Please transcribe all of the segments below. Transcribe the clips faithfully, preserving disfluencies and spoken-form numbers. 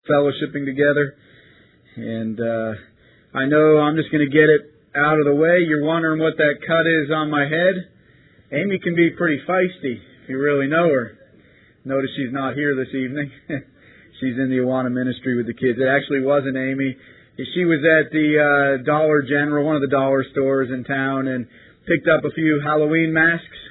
fellowshipping together. And uh, I know I'm just going to get it out of the way. You're wondering what that cut is on my head. Amy can be pretty feisty if you really know her. Notice she's not here this evening. She's in the Awana ministry with the kids. It actually wasn't Amy. She was at the uh, Dollar General, one of the dollar stores in town, and picked up a few Halloween masks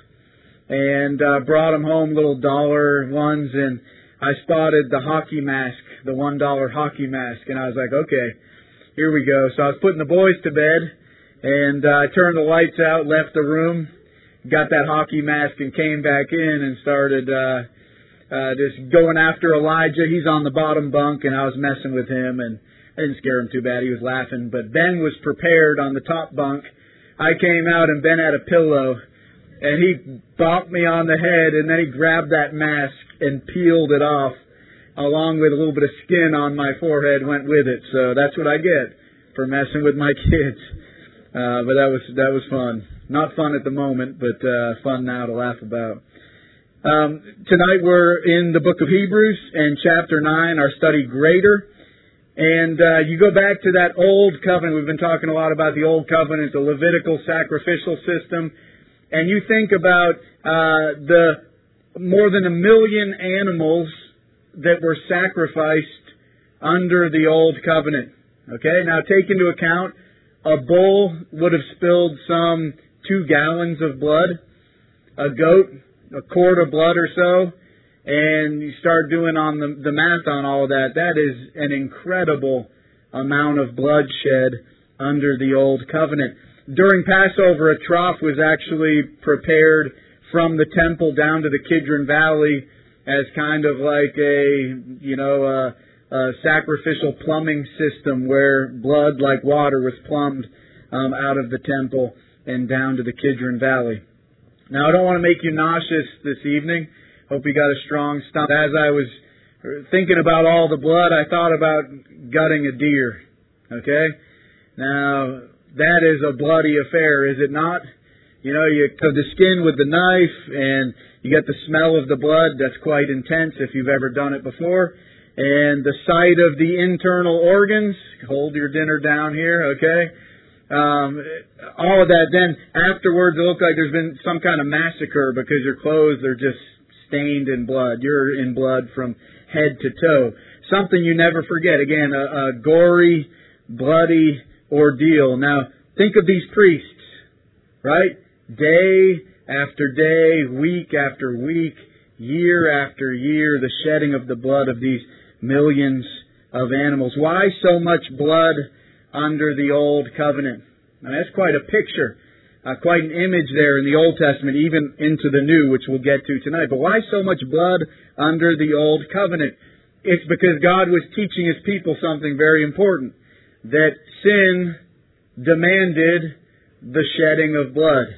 and uh, brought them home, little dollar ones, and I spotted the hockey mask, the one dollar hockey mask, and I was like, okay, here we go. So I was putting the boys to bed, and uh, I turned the lights out, left the room, got that hockey mask, and came back in and started uh, uh, just going after Elijah. He's on the bottom bunk, and I was messing with him, and I didn't scare him too bad. He was laughing. But Ben was prepared on the top bunk. I came out, and Ben had a pillow, and he bopped me on the head, and then he grabbed that mask and peeled it off, along with a little bit of skin on my forehead went with it. So that's what I get for messing with my kids. Uh, but that was that was fun. Not fun at the moment, but uh, fun now to laugh about. Um, tonight we're in the book of Hebrews and chapter nine, our study Greater. And uh, you go back to that old covenant. We've been talking a lot about the old covenant, the Levitical sacrificial system. And you think about uh, the more than a million animals that were sacrificed under the old covenant. Okay, now take into account a bull would have spilled some two gallons of blood, a goat, a quart of blood or so, and you start doing on the, the math on all of that. That is an incredible amount of bloodshed under the old covenant. During Passover, a trough was actually prepared from the temple down to the Kidron Valley as kind of like a, you know, a, a sacrificial plumbing system where blood like water was plumbed um, out of the temple and down to the Kidron Valley. Now, I don't want to make you nauseous this evening. Hope you got a strong stomach. As I was thinking about all the blood, I thought about gutting a deer. Okay? Now, that is a bloody affair, is it not? You know, you cut the skin with the knife, and you get the smell of the blood. That's quite intense if you've ever done it before. And the sight of the internal organs. Hold your dinner down here, okay? Um, all of that. Then afterwards, it looks like there's been some kind of massacre because your clothes are just stained in blood. You're in blood from head to toe. Something you never forget. Again, a, a gory, bloody ordeal. Now, think of these priests, right? Day after day, week after week, year after year, the shedding of the blood of these millions of animals. Why so much blood under the Old Covenant? Now, that's quite a picture. Uh, quite an image there in the Old Testament, even into the New, which we'll get to tonight. But why so much blood under the Old Covenant? It's because God was teaching His people something very important. That sin demanded the shedding of blood.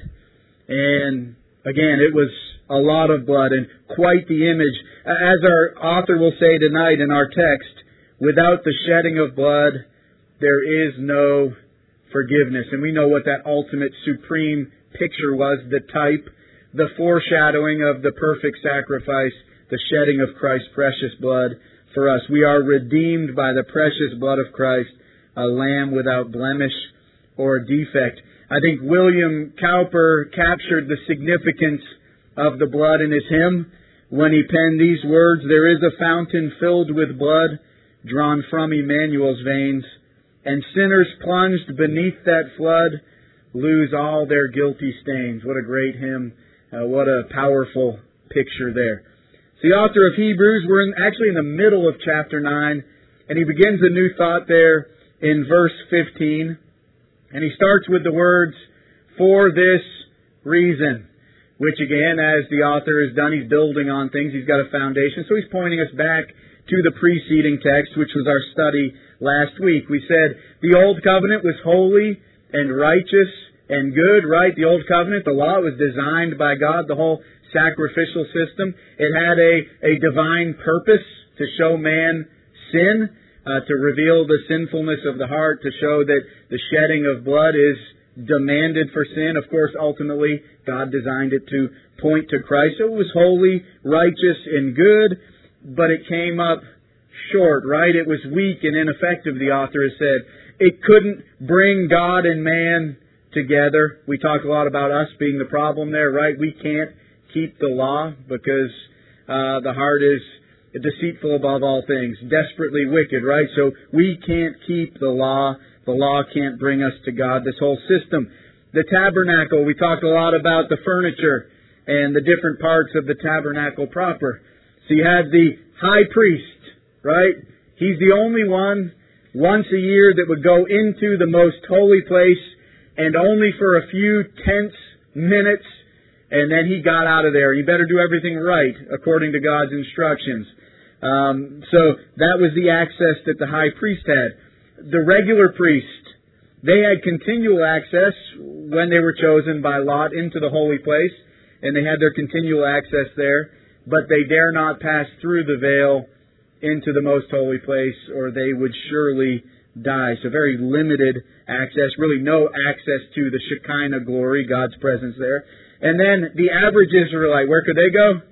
And again, it was a lot of blood and quite the image. As our author will say tonight in our text, without the shedding of blood, there is no forgiveness. And we know what that ultimate supreme picture was, the type, the foreshadowing of the perfect sacrifice, the shedding of Christ's precious blood for us. We are redeemed by the precious blood of Christ, a lamb without blemish or defect. I think William Cowper captured the significance of the blood in his hymn when he penned these words, "There is a fountain filled with blood drawn from Emmanuel's veins, and sinners plunged beneath that flood lose all their guilty stains." What a great hymn. Uh, what a powerful picture there. The author of Hebrews, we're in, actually in the middle of chapter nine, and he begins a new thought there in verse fifteen. And he starts with the words, "For this reason," which again, as the author has done, he's building on things. He's got a foundation. So he's pointing us back to the preceding text, which was our study last week. We said the Old Covenant was holy and righteous and good, right? The Old Covenant, the law, was designed by God, the whole sacrificial system. It had a, a divine purpose to show man sin, uh, to reveal the sinfulness of the heart, to show that the shedding of blood is demanded for sin. Of course, ultimately, God designed it to point to Christ. So it was holy, righteous, and good, but it came up short, right? It was weak and ineffective, the author has said. It couldn't bring God and man together. We talk a lot about us being the problem there, right? We can't keep the law because uh, the heart is deceitful above all things, desperately wicked, right? So we can't keep the law. The law can't bring us to God. This whole system. The tabernacle, we talked a lot about the furniture and the different parts of the tabernacle proper. So you had the high priest, right? He's the only one once a year that would go into the most holy place and only for a few tense minutes, and then he got out of there. You better do everything right according to God's instructions. Um, so that was the access that the high priest had. The regular priest, they had continual access when they were chosen by lot into the holy place, and they had their continual access there, but they dare not pass through the veil into the most holy place, or they would surely die. So very limited access, really no access to the Shekinah glory, God's presence there. And then the average Israelite, where could they go?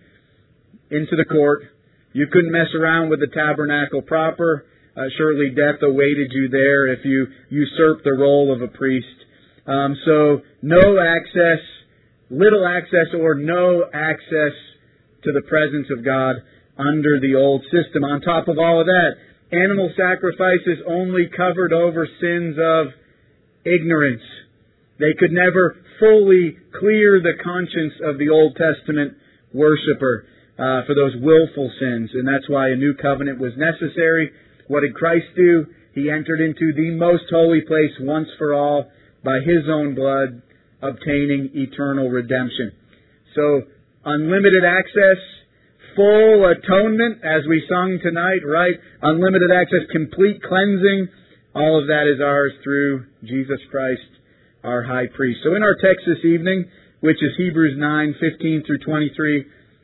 Into the court. You couldn't mess around with the tabernacle proper. Uh, surely death awaited you there if you usurped the role of a priest. Um, so no access, little access or no access to the presence of God under the old system. On top of all of that, animal sacrifices only covered over sins of ignorance. They could never fully clear the conscience of the Old Testament worshiper uh, for those willful sins. And that's why a new covenant was necessary. What did Christ do? He entered into the most holy place once for all by His own blood, obtaining eternal redemption. So, unlimited access, full atonement, as we sung tonight, right? Unlimited access, complete cleansing. All of that is ours through Jesus Christ, our high priest. So in our text this evening, which is Hebrews nine, fifteen through twenty-three,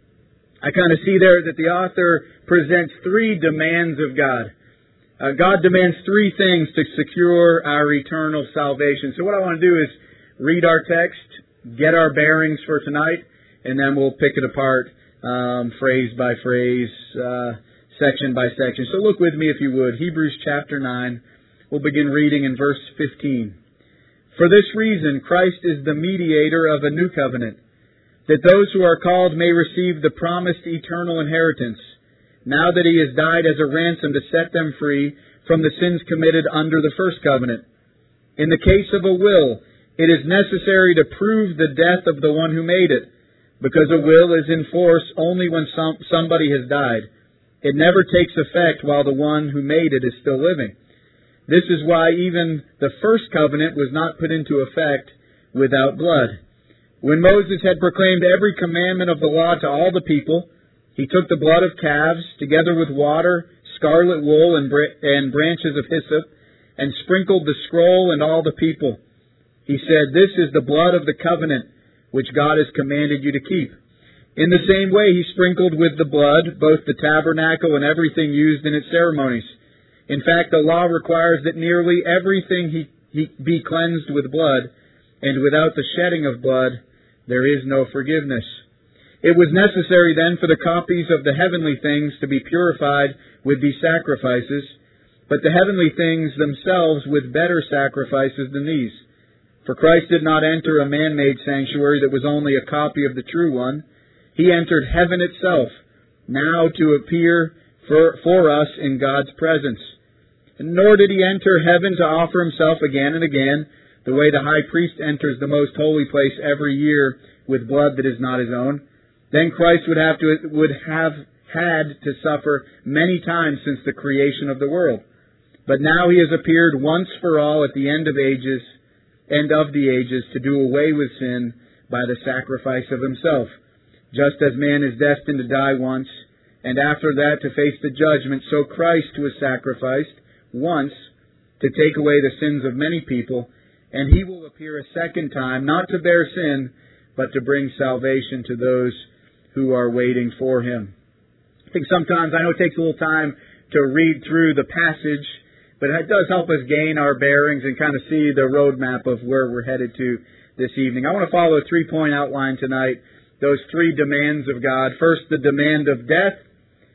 I kind of see there that the author presents three demands of God. Uh, God demands three things to secure our eternal salvation. So what I want to do is read our text, get our bearings for tonight, and then we'll pick it apart um, phrase by phrase, uh, section by section. So look with me if you would. Hebrews chapter nine. We'll begin reading in verse fifteen. For this reason, Christ is the mediator of a new covenant, that those who are called may receive the promised eternal inheritance, now that He has died as a ransom to set them free from the sins committed under the first covenant. In the case of a will, it is necessary to prove the death of the one who made it, because a will is in force only when some, somebody has died. It never takes effect while the one who made it is still living. This is why even the first covenant was not put into effect without blood. When Moses had proclaimed every commandment of the law to all the people, he took the blood of calves, together with water, scarlet wool, and, br- and branches of hyssop, and sprinkled the scroll and all the people. He said, "This is the blood of the covenant, which God has commanded you to keep." In the same way, he sprinkled with the blood both the tabernacle and everything used in its ceremonies. In fact, the law requires that nearly everything he, he be cleansed with blood, and without the shedding of blood, there is no forgiveness. It was necessary then for the copies of the heavenly things to be purified with these sacrifices, but the heavenly things themselves with better sacrifices than these. For Christ did not enter a man-made sanctuary that was only a copy of the true one. He entered heaven itself, now to appear for, for us in God's presence. Nor did He enter heaven to offer Himself again and again, the way the high priest enters the most holy place every year with blood that is not his own. Then Christ would have to would have had to suffer many times since the creation of the world. But now He has appeared once for all at the end of ages, end of the ages, to do away with sin by the sacrifice of Himself. Just as man is destined to die once, and after that to face the judgment, so Christ was sacrificed once to take away the sins of many people, and He will appear a second time, not to bear sin, but to bring salvation to those who are waiting for Him. I think sometimes, I know it takes a little time to read through the passage, but it does help us gain our bearings and kind of see the roadmap of where we're headed to this evening. I want to follow a three-point outline tonight, those three demands of God. First, the demand of death.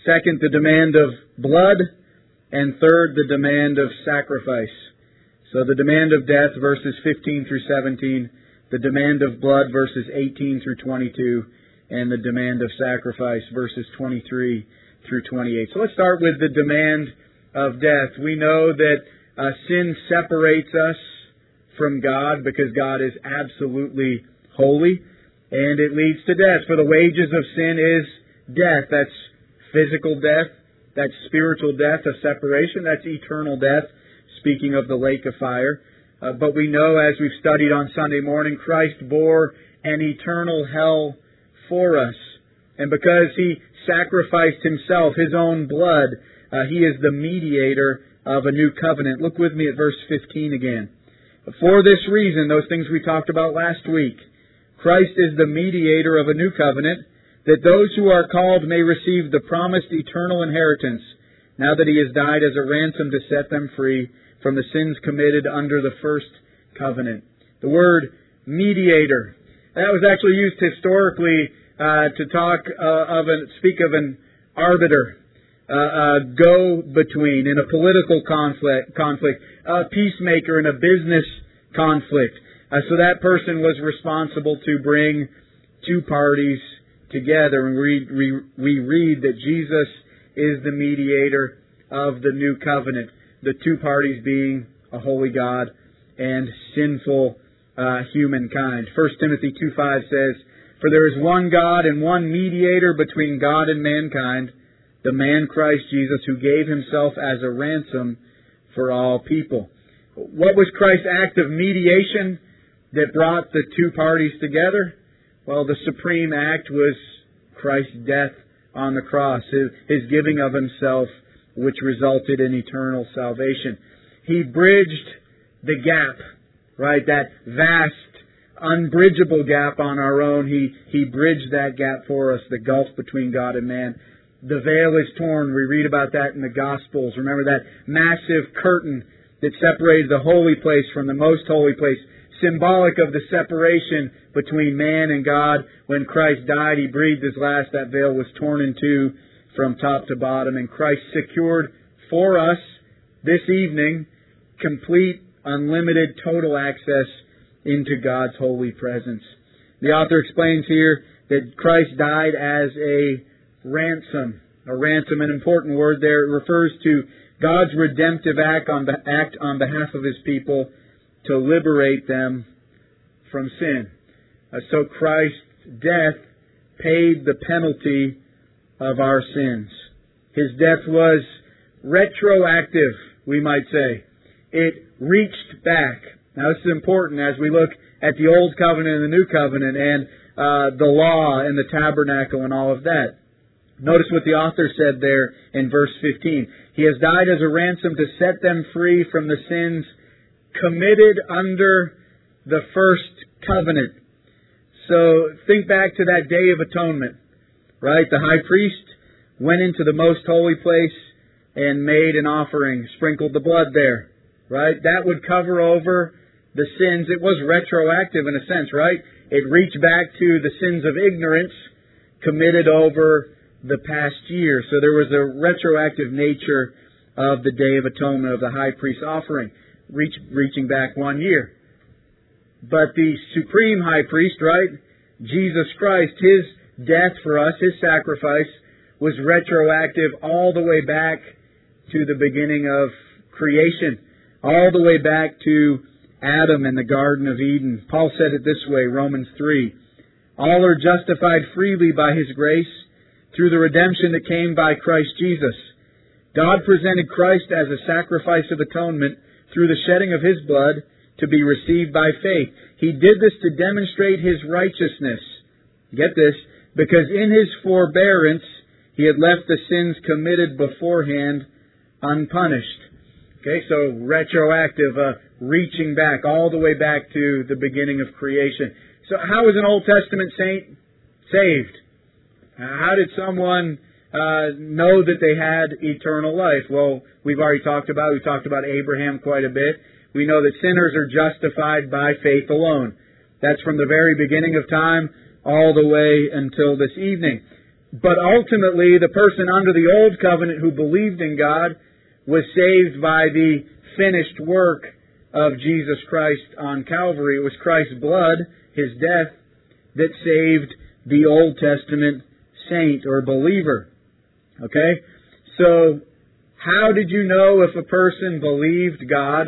Second, the demand of blood. And third, the demand of sacrifice. So the demand of death, verses fifteen through seventeen. The demand of blood, verses eighteen through twenty-two. And the demand of sacrifice, verses twenty-three through twenty-eight. So let's start with the demand of death. We know that uh, sin separates us from God because God is absolutely holy, and it leads to death. For the wages of sin is death. That's physical death. That's spiritual death, a separation. That's eternal death, speaking of the lake of fire. Uh, but we know, as we've studied on Sunday morning, Christ bore an eternal hell for us. And because He sacrificed Himself, His own blood, uh, He is the mediator of a new covenant. Look with me at verse fifteen again. For this reason, those things we talked about last week, Christ is the mediator of a new covenant, that those who are called may receive the promised eternal inheritance, now that He has died as a ransom to set them free from the sins committed under the first covenant. The word mediator, that was actually used historically uh, to talk uh, of an, speak of an arbiter, uh, a go-between in a political conflict, conflict, a peacemaker in a business conflict. Uh, so that person was responsible to bring two parties together. And we, we, we read that Jesus is the mediator of the new covenant, the two parties being a holy God and sinful uh, humankind. First Timothy two five says, For there is one God and one mediator between God and mankind, the man Christ Jesus, who gave Himself as a ransom for all people. What was Christ's act of mediation that brought the two parties together? Well, the supreme act was Christ's death on the cross, His, his giving of Himself, which resulted in eternal salvation. He bridged the gap, right? That vast, unbridgeable gap on our own. He, he bridged that gap for us, the gulf between God and man. The veil is torn. We read about that in the Gospels. Remember that massive curtain that separated the holy place from the most holy place, symbolic of the separation between man and God. When Christ died, He breathed His last. That veil was torn in two from top to bottom, and Christ secured for us this evening complete, unlimited, total access into God's holy presence. The author explains here that Christ died as a ransom. A ransom, an important word there. It refers to God's redemptive act on, act on behalf of His people to liberate them from sin. Uh, so Christ's death paid the penalty of our sins. His death was retroactive, we might say. It reached back. Now this is important as we look at the Old Covenant and the New Covenant and uh, the law and the tabernacle and all of that. Notice what the author said there in verse fifteen. He has died as a ransom to set them free from the sins committed under the first covenant. So think back to that Day of Atonement, right? The high priest went into the most holy place and made an offering, sprinkled the blood there, right? That would cover over the sins. It was retroactive in a sense, right? It reached back to the sins of ignorance committed over the past year. So there was a retroactive nature of the Day of Atonement, of the high priest's offering, reach, reaching back one year. But the supreme high priest, right, Jesus Christ, His death for us, His sacrifice, was retroactive all the way back to the beginning of creation, all the way back to Adam in the Garden of Eden. Paul said it this way, Romans three, all are justified freely by His grace through the redemption that came by Christ Jesus. God presented Christ as a sacrifice of atonement through the shedding of His blood to be received by faith. He did this to demonstrate His righteousness. Get this, because in His forbearance He had left the sins committed beforehand unpunished. Okay, so retroactive, uh, reaching back, all the way back to the beginning of creation. So how was an Old Testament saint saved? How did someone uh, know that they had eternal life? Well, we've already talked about it. We talked about Abraham quite a bit. We know that sinners are justified by faith alone. That's from the very beginning of time all the way until this evening. But ultimately, the person under the Old Covenant who believed in God was saved by the finished work of Jesus Christ on Calvary. It was Christ's blood, His death, that saved the Old Testament saint or believer. Okay? So, how did you know if a person believed God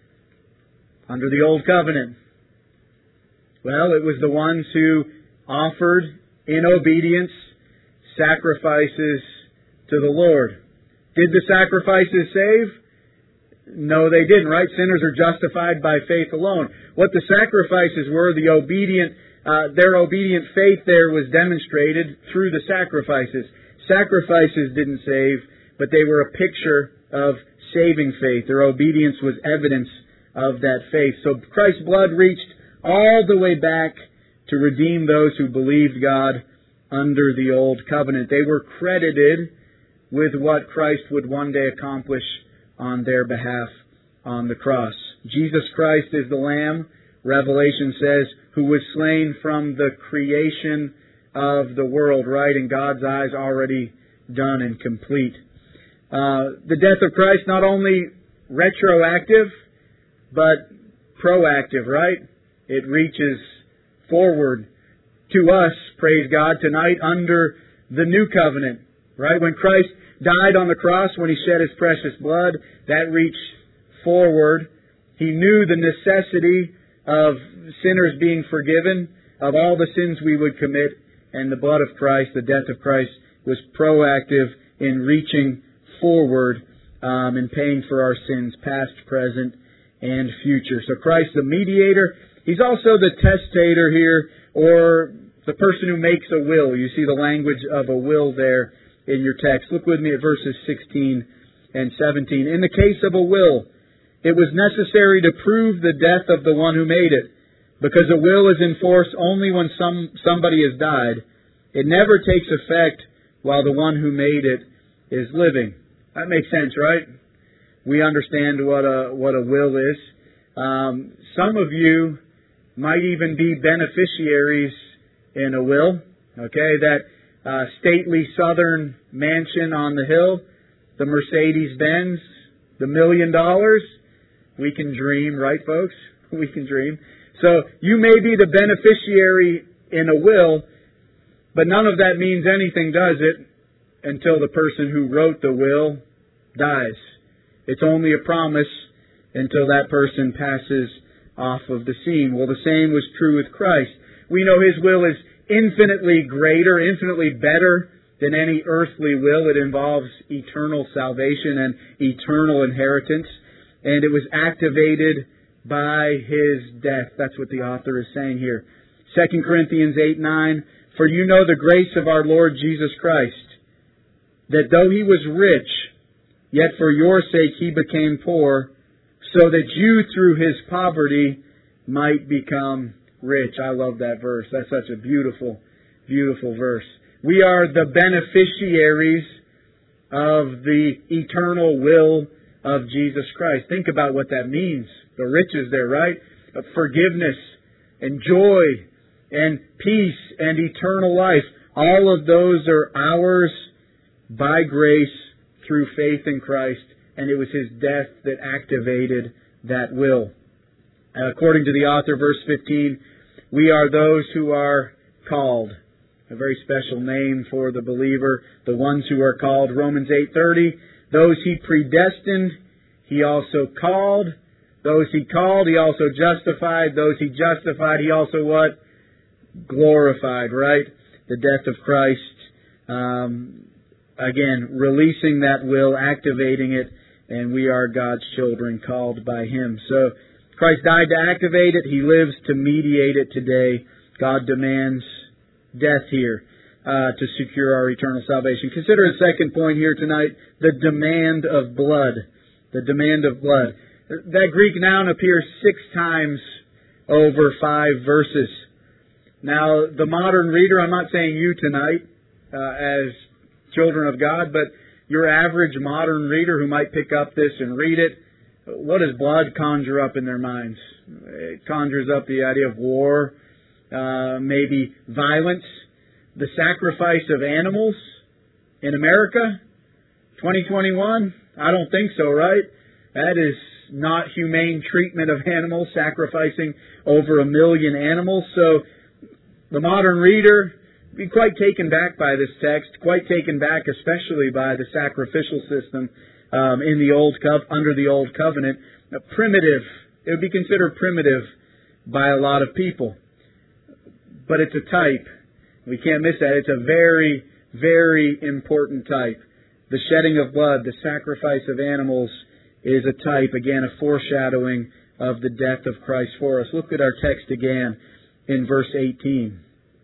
under the Old Covenant? Well, it was the ones who offered, in obedience, sacrifices to the Lord. Did the sacrifices save? No, they didn't, right? Sinners are justified by faith alone. What the sacrifices were, the obedient, uh, their obedient faith there was demonstrated through the sacrifices. Sacrifices didn't save, but they were a picture of saving faith. Their obedience was evidence of that faith. So Christ's blood reached all the way back to redeem those who believed God under the Old Covenant. They were credited with what Christ would one day accomplish on their behalf on the cross. Jesus Christ is the Lamb, Revelation says, who was slain from the creation of the world, right? In God's eyes, already done and complete. Uh, the death of Christ, not only retroactive, but proactive, right? It reaches forward to us, praise God, tonight under the new covenant, right? When Christ died on the cross, when He shed His precious blood, that reached forward. He knew the necessity of sinners being forgiven of all the sins we would commit, and the blood of Christ, the death of Christ, was proactive in reaching forward um, and paying for our sins, past, present, and future. So Christ, the mediator, He's also the testator here, or the person who makes a will. You see the language of a will there in your text. Look with me at verses sixteen and seventeen. In the case of a will, it was necessary to prove the death of the one who made it, because a will is in force only when some somebody has died. It never takes effect while the one who made it is living. That makes sense, right? We understand what a what a will is. Um, some of you might even be beneficiaries in a will. Okay, that uh, stately southern mansion on the hill, the Mercedes-Benz, the million dollars. We can dream, right, folks? We can dream. So you may be the beneficiary in a will, but none of that means anything, does it, until the person who wrote the will dies. It's only a promise until that person passes off of the scene. Well, the same was true with Christ. We know His will is infinitely greater, infinitely better than any earthly will. It involves eternal salvation and eternal inheritance. And it was activated by His death. That's what the author is saying here. Second Corinthians eight nine, for you know the grace of our Lord Jesus Christ, that though He was rich, yet for your sake He became poor, so that you through His poverty might become rich. I love that verse. That's such a beautiful, beautiful verse. We are the beneficiaries of the eternal will of Jesus Christ. Think about what that means. The riches there, right? Of forgiveness and joy and peace and eternal life. All of those are ours by grace through faith in Christ. And it was His death that activated that will. And according to the author, verse fifteen, we are those who are called. A very special name for the believer, the ones who are called. Romans eight thirty, those He predestined, He also called. Those He called, He also justified. Those He justified, He also what? Glorified, right? The death of Christ. Um, again, releasing that will, activating it, and we are God's children called by Him. So, Christ died to activate it. He lives to mediate it today. God demands death here uh, to secure our eternal salvation. Consider a second point here tonight, the demand of blood. The demand of blood. That Greek noun appears six times over five verses. Now, the modern reader, I'm not saying you tonight uh, as children of God, but your average modern reader who might pick up this and read it, what does blood conjure up in their minds? It conjures up the idea of war, uh, maybe violence, the sacrifice of animals in America? twenty twenty-one? I don't think so, right? That is not humane treatment of animals, sacrificing over a million animals. So the modern reader would be quite taken back by this text, quite taken back especially by the sacrificial system um, in the old co- under the Old Covenant. Uh, primitive. It would be considered primitive by a lot of people. But it's a type. We can't miss that. It's a very, very important type. The shedding of blood, the sacrifice of animals, is a type, again, a foreshadowing of the death of Christ for us. Look at our text again in verse eighteen.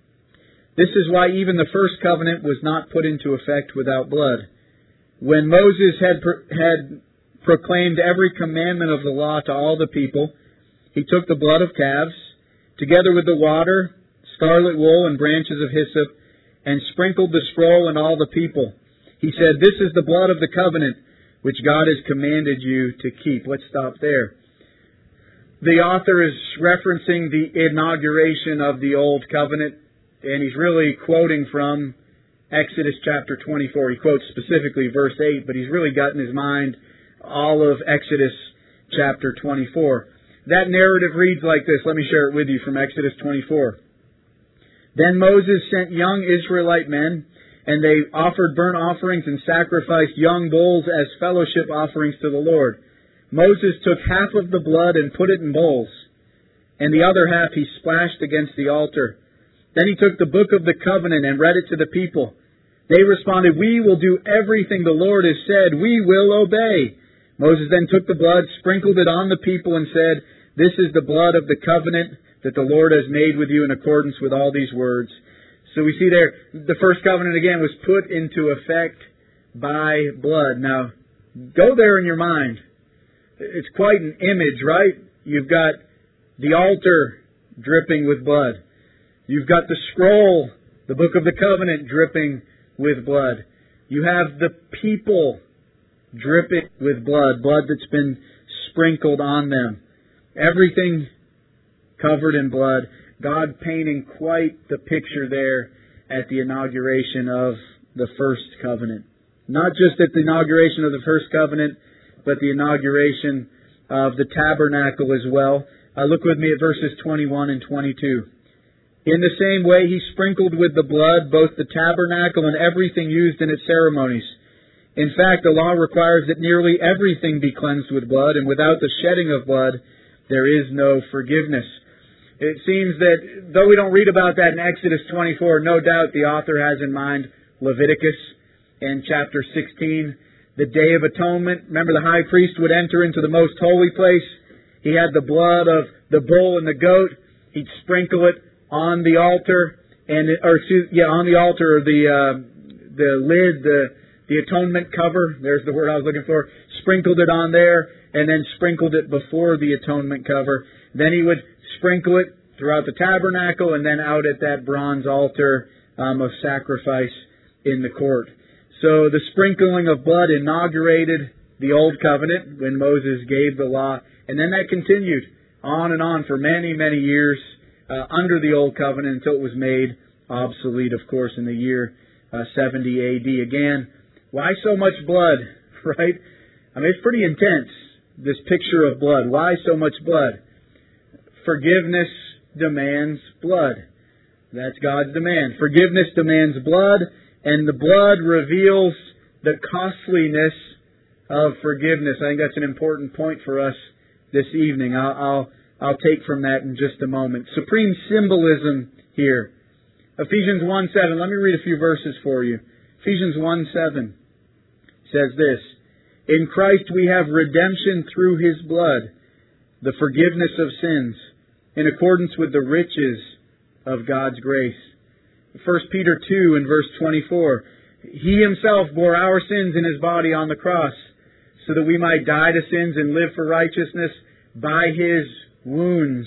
This is why even the first covenant was not put into effect without blood. When Moses had pro- had proclaimed every commandment of the law to all the people, he took the blood of calves, together with the water, scarlet wool, and branches of hyssop, and sprinkled the scroll and all the people. He said, "This is the blood of the covenant, which God has commanded you to keep." Let's stop there. The author is referencing the inauguration of the Old Covenant, and he's really quoting from Exodus chapter twenty-four. He quotes specifically verse eight, but he's really got in his mind all of Exodus chapter twenty-four. That narrative reads like this. Let me share it with you from Exodus twenty-four. Then Moses sent young Israelite men, and they offered burnt offerings and sacrificed young bulls as fellowship offerings to the Lord. Moses took half of the blood and put it in bowls, and the other half he splashed against the altar. Then he took the book of the covenant and read it to the people. They responded, "We will do everything the Lord has said. We will obey." Moses then took the blood, sprinkled it on the people, and said, "This is the blood of the covenant that the Lord has made with you in accordance with all these words." So we see there, the first covenant again was put into effect by blood. Now, go there in your mind. It's quite an image, right? You've got the altar dripping with blood. You've got the scroll, the book of the covenant, dripping with blood. You have the people dripping with blood, blood that's been sprinkled on them. Everything covered in blood. God painting quite the picture there at the inauguration of the first covenant. Not just at the inauguration of the first covenant, but the inauguration of the tabernacle as well. Uh, look with me at verses twenty-one and twenty-two. In the same way, he sprinkled with the blood both the tabernacle and everything used in its ceremonies. In fact, the law requires that nearly everything be cleansed with blood, and without the shedding of blood, there is no forgiveness. It seems that, though we don't read about that in Exodus twenty-four, no doubt the author has in mind Leviticus in chapter sixteen, the Day of Atonement. Remember, the high priest would enter into the most holy place. He had the blood of the bull and the goat. He'd sprinkle it on the altar, and or yeah, on the altar, or the uh, the lid, the the atonement cover. There's the word I was looking for. Sprinkled it on there, and then sprinkled it before the atonement cover. Then he would sprinkle it throughout the tabernacle, and then out at that bronze altar um, of sacrifice in the court. So the sprinkling of blood inaugurated the Old Covenant when Moses gave the law, and then that continued on and on for many, many years uh, under the Old Covenant until it was made obsolete, of course, in the year uh, seventy A D. Again, why so much blood, right? I mean, it's pretty intense, this picture of blood. Why so much blood? Forgiveness demands blood. That's God's demand. Forgiveness demands blood, and the blood reveals the costliness of forgiveness. I think that's an important point for us this evening. I'll, I'll, I'll take from that in just a moment. Supreme symbolism here. Ephesians one seven. Let me read a few verses for you. Ephesians one seven says this, "In Christ we have redemption through His blood, the forgiveness of sins, in accordance with the riches of God's grace." First Peter two and verse twenty-four, "He Himself bore our sins in His body on the cross, so that we might die to sins and live for righteousness. By His wounds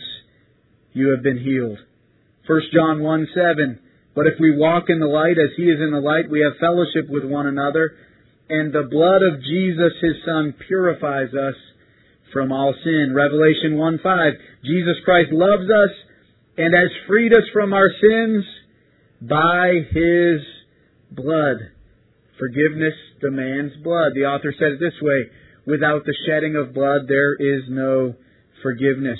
you have been healed." First John one seven, "But if we walk in the light as He is in the light, we have fellowship with one another, and the blood of Jesus His Son purifies us from all sin." Revelation one five, "Jesus Christ loves us and has freed us from our sins by His blood. Forgiveness demands blood. The author said it this way, without the shedding of blood, there is no forgiveness.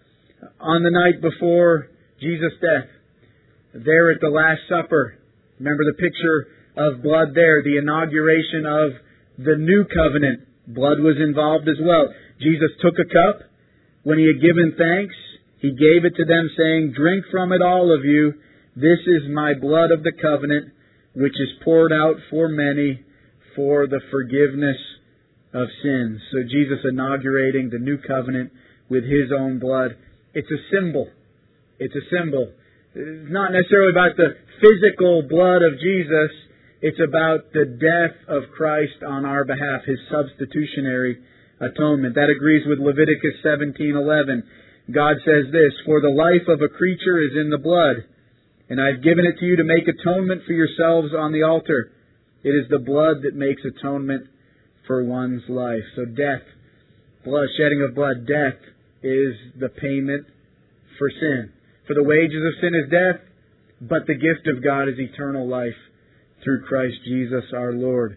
On the night before Jesus' death, there at the Last Supper, remember the picture of blood there, the inauguration of the new covenant. Blood was involved as well. Jesus took a cup. When He had given thanks, He gave it to them, saying, "Drink from it, all of you. This is my blood of the covenant, which is poured out for many for the forgiveness of sins." So Jesus inaugurating the new covenant with His own blood. It's a symbol. It's a symbol. It's not necessarily about the physical blood of Jesus. It's about the death of Christ on our behalf, His substitutionary atonement. That agrees with Leviticus seventeen eleven. God says this, "For the life of a creature is in the blood, and I have given it to you to make atonement for yourselves on the altar. It is the blood that makes atonement for one's life." So death, blood, shedding of blood, death is the payment for sin. For the wages of sin is death, but the gift of God is eternal life through Christ Jesus our Lord.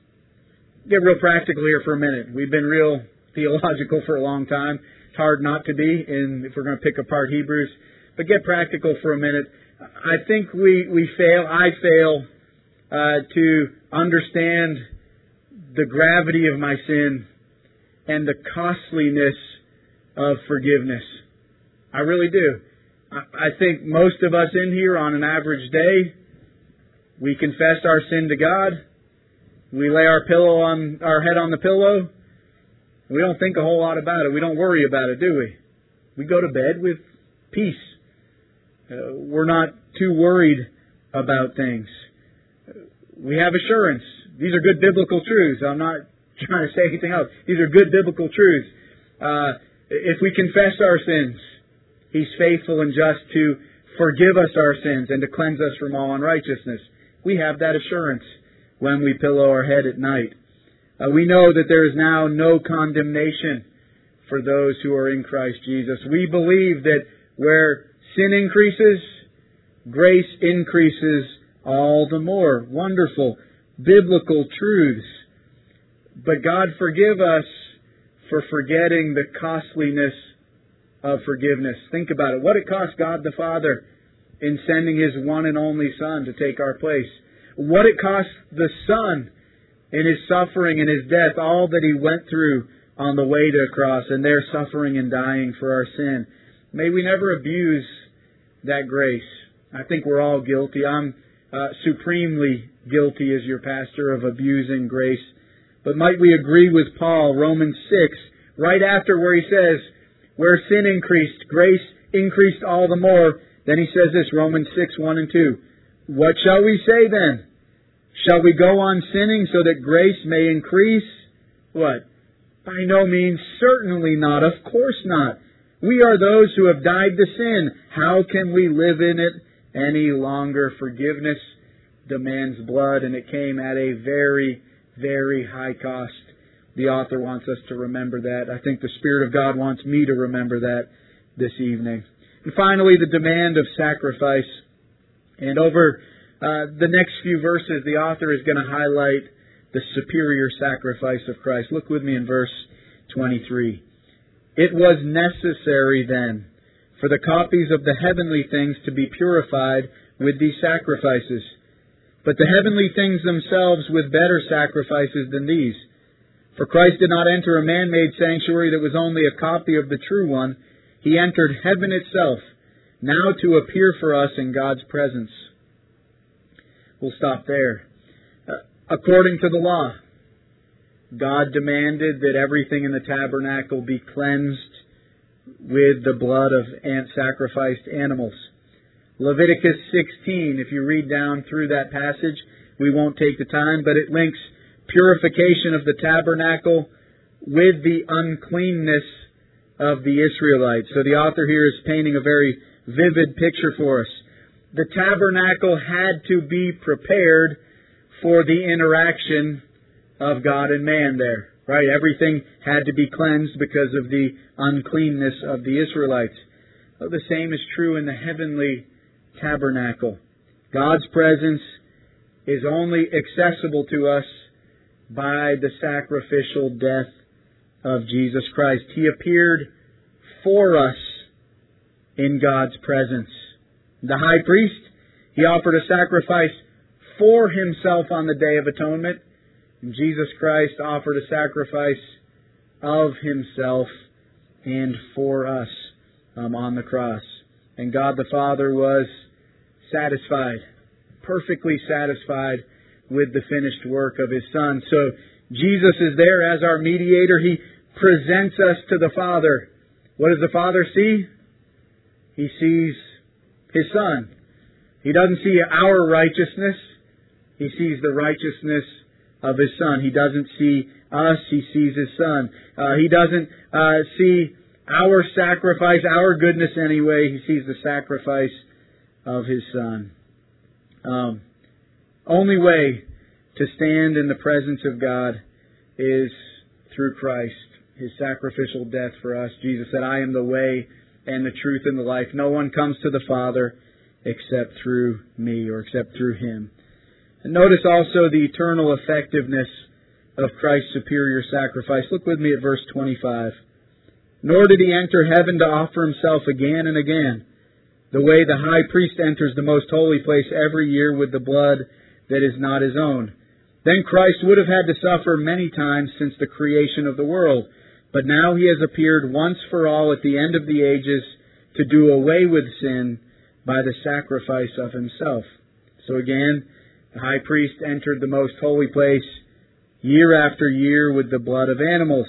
Get real practical here for a minute. We've been real theological for a long time. It's hard not to be in, if we're going to pick apart Hebrews. But get practical for a minute. I think we, we fail, I fail, uh, to understand the gravity of my sin and the costliness of forgiveness. I really do. I think most of us in here on an average day, we confess our sin to God. We lay our pillow on our head on the pillow. We don't think a whole lot about it. We don't worry about it, do we? We go to bed with peace. Uh, we're not too worried about things. We have assurance. These are good biblical truths. I'm not trying to say anything else. These are good biblical truths. Uh, if we confess our sins, He's faithful and just to forgive us our sins and to cleanse us from all unrighteousness. We have that assurance when we pillow our head at night. Uh, we know that there is now no condemnation for those who are in Christ Jesus. We believe that where sin increases, grace increases all the more. Wonderful biblical truths. But God forgive us for forgetting the costliness of forgiveness. Think about it. What it cost God the Father in sending His one and only Son to take our place. What it cost the Son in His suffering and His death, all that He went through on the way to the cross, and there suffering and dying for our sin. May we never abuse that grace. I think we're all guilty. I'm uh, supremely guilty as your pastor of abusing grace. But might we agree with Paul, Romans six, right after where he says, where sin increased, grace increased all the more. Then he says this, Romans six, one and two. What shall we say then? Shall we go on sinning so that grace may increase? What? By no means, certainly not, of course not. We are those who have died to sin. How can we live in it any longer? Forgiveness demands blood, and it came at a very, very high cost. The author wants us to remember that. I think the Spirit of God wants me to remember that this evening. And finally, the demand of sacrifice. And over uh, the next few verses, the author is going to highlight the superior sacrifice of Christ. Look with me in verse twenty-three. It was necessary then for the copies of the heavenly things to be purified with these sacrifices, but the heavenly things themselves with better sacrifices than these. For Christ did not enter a man-made sanctuary that was only a copy of the true one. He entered heaven itself, now to appear for us in God's presence. We'll stop there. Uh, according to the law, God demanded that everything in the tabernacle be cleansed with the blood of sacrificed animals. Leviticus sixteen, if you read down through that passage, we won't take the time, but it links purification of the tabernacle with the uncleanness of the Israelites. So the author here is painting a very vivid picture for us. The tabernacle had to be prepared for the interaction of God and man there. Right? Everything had to be cleansed because of the uncleanness of the Israelites. Well, the same is true in the heavenly tabernacle. God's presence is only accessible to us by the sacrificial death of Jesus Christ. He appeared for us in God's presence. The high priest, he offered a sacrifice for himself on the Day of Atonement. And Jesus Christ offered a sacrifice of himself and for us um, on the cross. And God the Father was satisfied, perfectly satisfied with the finished work of His Son. So Jesus is there as our mediator. He presents us to the Father. What does the Father see? He sees His Son. He doesn't see our righteousness. He sees the righteousness of His Son. He doesn't see us. He sees His Son. Uh, he doesn't uh, see our sacrifice, our goodness anyway. He sees the sacrifice of His Son. Um, only way to stand in the presence of God is through Christ, His sacrificial death for us. Jesus said, I am the way and the truth and the life. No one comes to the Father except through me or except through Him. And notice also the eternal effectiveness of Christ's superior sacrifice. Look with me at verse twenty-five. Nor did He enter heaven to offer Himself again and again, the way the high priest enters the most holy place every year with the blood that is not his own. Then Christ would have had to suffer many times since the creation of the world. But now He has appeared once for all at the end of the ages to do away with sin by the sacrifice of Himself. So again, the high priest entered the most holy place year after year with the blood of animals.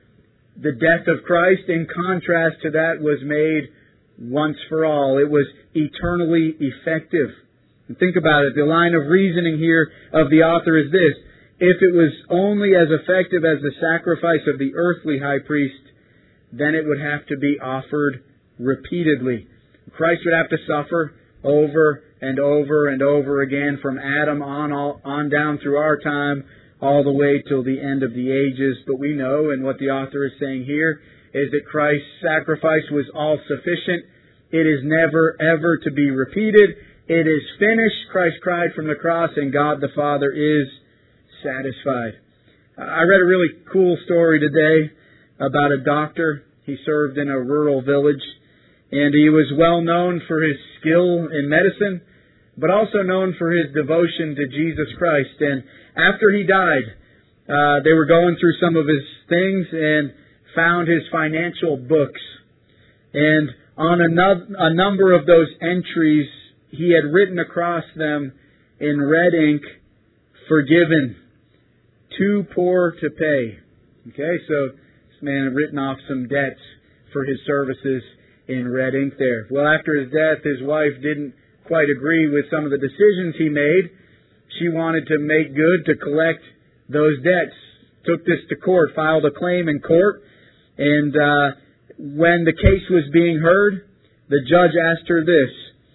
The death of Christ, in contrast to that, was made once for all. It was eternally effective. And think about it. The line of reasoning here of the author is this. If it was only as effective as the sacrifice of the earthly high priest, then it would have to be offered repeatedly. Christ would have to suffer over and over and over again from Adam on all, on down through our time, all the way till the end of the ages. But we know, and what the author is saying here, is that Christ's sacrifice was all sufficient. It is never, ever to be repeated. It is finished. Christ cried from the cross, and God the Father is satisfied. I read a really cool story today about a doctor. He served in a rural village, and he was well known for his skill in medicine, but also known for his devotion to Jesus Christ. And after he died, uh, they were going through some of his things and found his financial books. And on a, no- a number of those entries, he had written across them in red ink, "Forgiven, too poor to pay." Okay, so this man had written off some debts for his services in red ink there. Well, after his death, his wife didn't quite agree with some of the decisions he made. She wanted to make good, to collect those debts. Took this to court, filed a claim in court, and uh, when the case was being heard, the judge asked her this: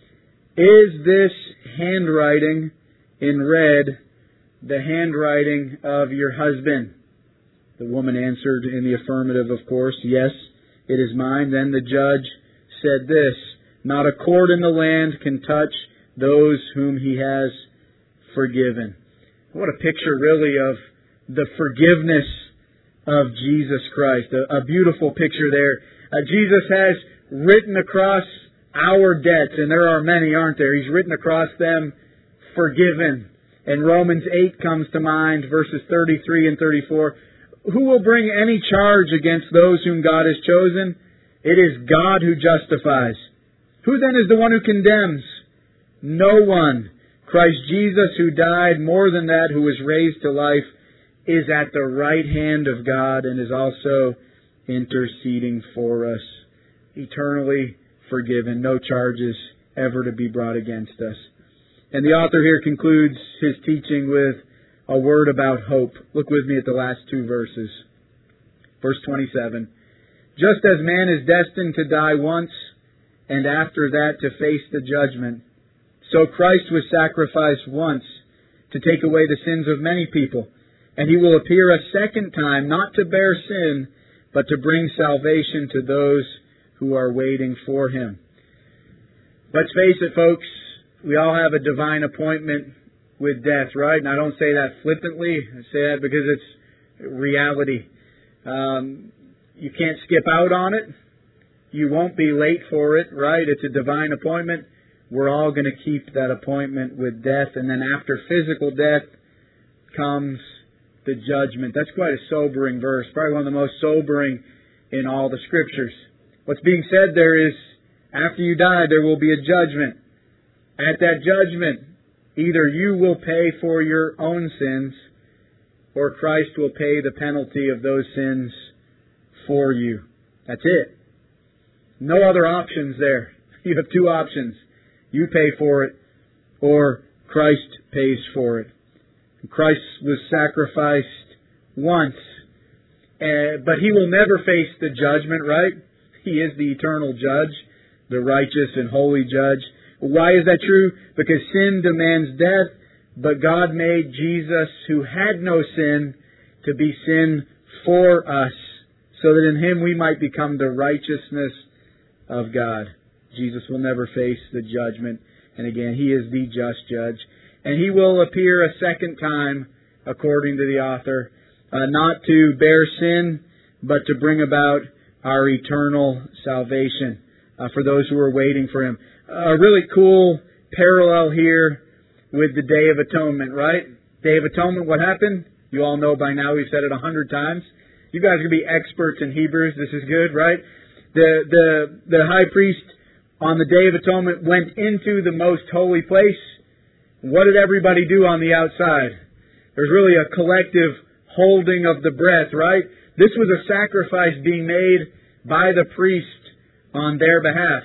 "Is this handwriting in red the handwriting of your husband?" The woman answered in the affirmative, of course. "Yes, it is mine." Then the judge said this: "Not a court in the land can touch those whom He has forgiven." What a picture, really, of the forgiveness of Jesus Christ. A, a beautiful picture there. Uh, Jesus has written across our debts, and there are many, aren't there? He's written across them, "Forgiven." And Romans eight comes to mind, verses thirty-three and thirty-four. Who will bring any charge against those whom God has chosen? It is God who justifies. Who then is the one who condemns? No one. Christ Jesus, who died, more than that, who was raised to life, is at the right hand of God and is also interceding for us. Eternally forgiven. No charges ever to be brought against us. And the author here concludes his teaching with a word about hope. Look with me at the last two verses. Verse twenty-seven. Just as man is destined to die once, and after that to face the judgment, so Christ was sacrificed once to take away the sins of many people. And He will appear a second time, not to bear sin, but to bring salvation to those who are waiting for Him. Let's face it, folks, we all have a divine appointment with death, right? And I don't say that flippantly. I say that because it's reality. Um, you can't skip out on it. You won't be late for it, right? It's a divine appointment. We're all going to keep that appointment with death. And then after physical death comes the judgment. That's quite a sobering verse. Probably one of the most sobering in all the Scriptures. What's being said there is, after you die, there will be a judgment. At that judgment, either you will pay for your own sins, or Christ will pay the penalty of those sins for you. That's it. No other options there. You have two options. You pay for it, or Christ pays for it. Christ was sacrificed once, uh, but He will never face the judgment, right? He is the eternal judge, the righteous and holy judge. Why is that true? Because sin demands death, but God made Jesus, who had no sin, to be sin for us, so that in Him we might become the righteousness of God. Jesus will never face the judgment. And again, He is the just judge. And He will appear a second time, according to the author, uh, not to bear sin, but to bring about our eternal salvation uh, for those who are waiting for Him. A really cool parallel here with the Day of Atonement, right? Day of Atonement, what happened? You all know by now, we've said it a hundred times. You guys are going to be experts in Hebrews. This is good, right? The, the, the high priest on the Day of Atonement went into the most holy place. What did everybody do on the outside? There's really a collective holding of the breath, right? This was a sacrifice being made by the priest on their behalf.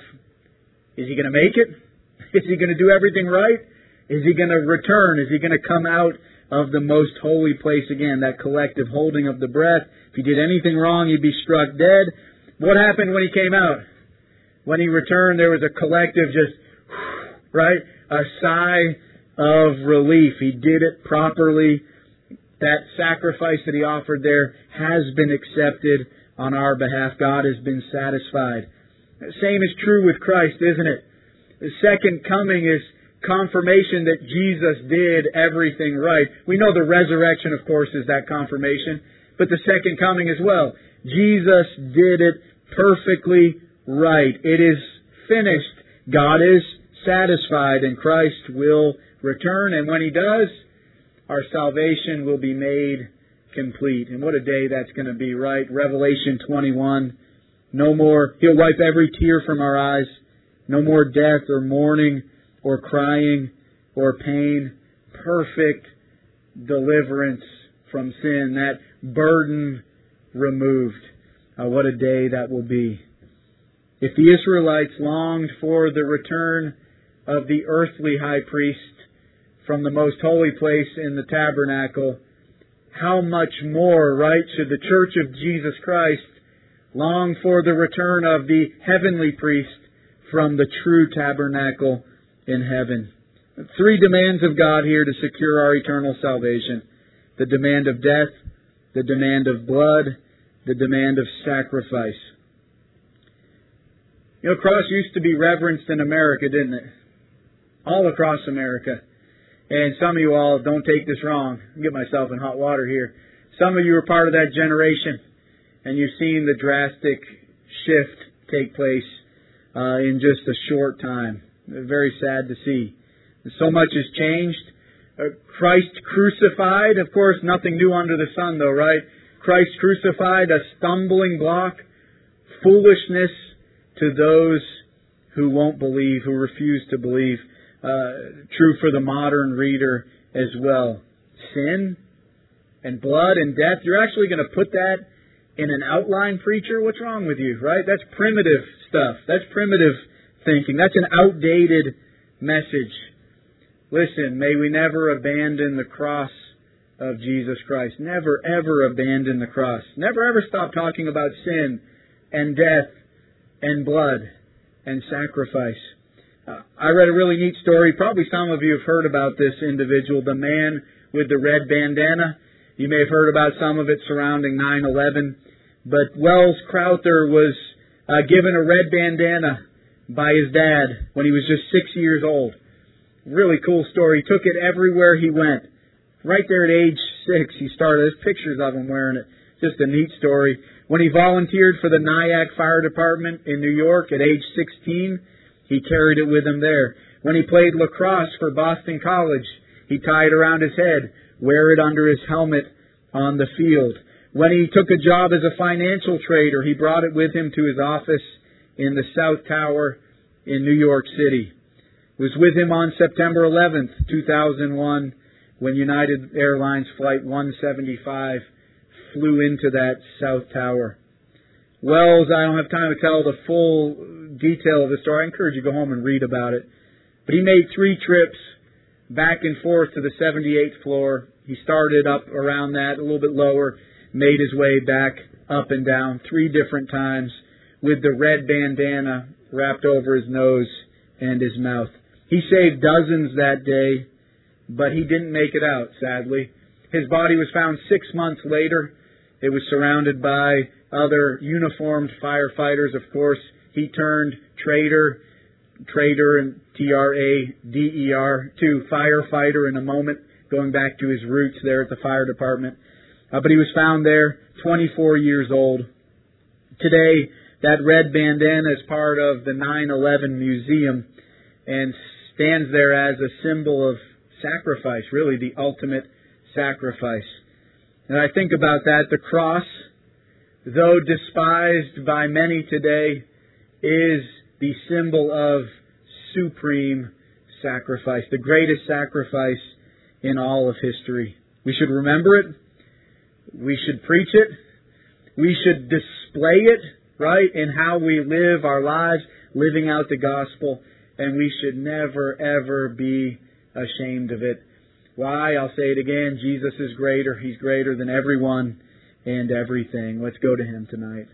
Is he going to make it? Is he going to do everything right? Is he going to return? Is he going to come out of the most holy place again? That collective holding of the breath. If he did anything wrong, he'd be struck dead. What happened when he came out? When he returned, there was a collective just, right? A sigh of relief. He did it properly. That sacrifice that he offered there has been accepted on our behalf. God has been satisfied. The same is true with Christ, isn't it? The second coming is confirmation that Jesus did everything right. We know the resurrection, of course, is that confirmation, but the second coming as well. Jesus did it perfectly right. It is finished. God is satisfied, and Christ will return, and when He does, our salvation will be made complete. And what a day that's going to be, right? Revelation twenty-one. No more, He'll wipe every tear from our eyes. No more death or mourning or crying or pain. Perfect deliverance from sin. That burden removed. Uh, what a day that will be. If the Israelites longed for the return of the earthly high priest from the most holy place in the tabernacle, how much more, right, should the Church of Jesus Christ long for the return of the heavenly priest from the true tabernacle in heaven. Three demands of God here to secure our eternal salvation. The demand of death, the demand of blood, the demand of sacrifice. You know, cross used to be reverenced in America, didn't it? All across America. And some of you all, don't take this wrong. I'll get myself in hot water here. Some of you are part of that generation, and you've seen the drastic shift take place uh, in just a short time. Very sad to see. So much has changed. Uh, Christ crucified, of course, nothing new under the sun though, right? Christ crucified, a stumbling block, foolishness to those who won't believe, who refuse to believe. Uh, true for the modern reader as well. Sin and blood and death, you're actually going to put that in an outline preacher? What's wrong with you, right? That's primitive stuff. That's primitive thinking. That's an outdated message. Listen, may we never abandon the cross of Jesus Christ. Never, ever abandon the cross. Never, ever stop talking about sin and death and blood and sacrifice. Uh, I read a really neat story. Probably some of you have heard about this individual, the man with the red bandana. You may have heard about some of it surrounding nine eleven. But Wells Crowther was uh, given a red bandana by his dad when he was just six years old. Really cool story. He took it everywhere he went. Right there at age six, he started. There's pictures of him wearing it. Just a neat story. When he volunteered for the Nyack Fire Department in New York at age sixteen, he carried it with him there. When he played lacrosse for Boston College, he tied it around his head, wear it under his helmet on the field. When he took a job as a financial trader, he brought it with him to his office in the South Tower in New York City. It was with him on September eleventh, two thousand one, when United Airlines Flight one seventy-five flew into that South Tower. Wells, I don't have time to tell the full detail of the story. I encourage you to go home and read about it. But he made three trips back and forth to the seventy-eighth floor. He started up around that, a little bit lower, made his way back up and down three different times with the red bandana wrapped over his nose and his mouth. He saved dozens that day, but he didn't make it out, sadly. His body was found six months later. It was surrounded by other uniformed firefighters, of course. He turned traitor, traitor and T R A D E R, to firefighter in a moment, going back to his roots there at the fire department. Uh, but he was found there, twenty-four years old. Today, that red bandana is part of the nine eleven Museum and stands there as a symbol of sacrifice, really the ultimate sacrifice. And I think about that, the cross, though despised by many today, is the symbol of supreme sacrifice, the greatest sacrifice in all of history. We should remember it. We should preach it. We should display it, right, in how we live our lives, living out the gospel. And we should never, ever be ashamed of it. Why? I'll say it again. Jesus is greater. He's greater than everyone and everything. Let's go to Him tonight.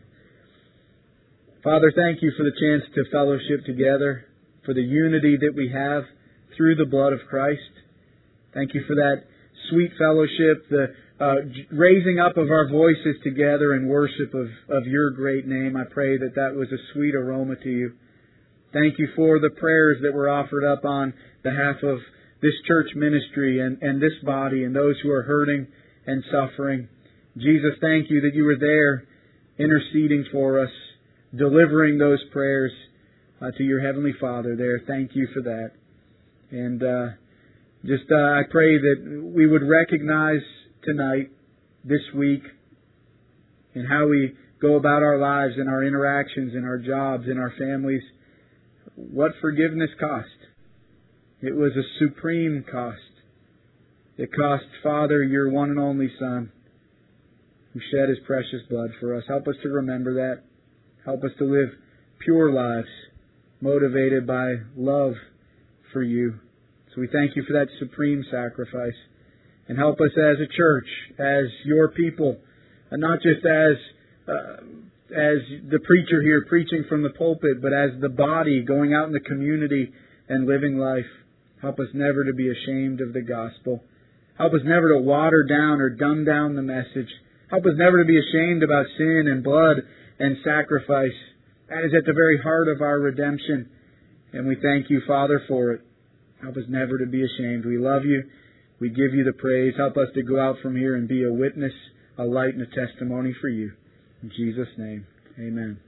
Father, thank you for the chance to fellowship together, for the unity that we have through the blood of Christ. Thank you for that sweet fellowship, the uh, raising up of our voices together in worship of, of your great name. I pray that that was a sweet aroma to you. Thank you for the prayers that were offered up on behalf of this church ministry and, and this body and those who are hurting and suffering. Jesus, thank you that you were there interceding for us, delivering those prayers uh, to your Heavenly Father there. Thank you for that. And uh, just uh, I pray that we would recognize tonight, this week, in how we go about our lives and our interactions and our jobs and our families, what forgiveness cost. It was a supreme cost. It cost Father, your one and only Son, who shed His precious blood for us. Help us to remember that. Help us to live pure lives, motivated by love for you. So we thank you for that supreme sacrifice. And help us as a church, as your people, and not just as uh, as the preacher here preaching from the pulpit, but as the body going out in the community and living life. Help us never to be ashamed of the gospel. Help us never to water down or dumb down the message. Help us never to be ashamed about sin and blood and sacrifice. That is at the very heart of our redemption. And we thank you, Father, for it. Help us never to be ashamed. We love you. We give you the praise. Help us to go out from here and be a witness, a light, and a testimony for you. In Jesus' name, amen.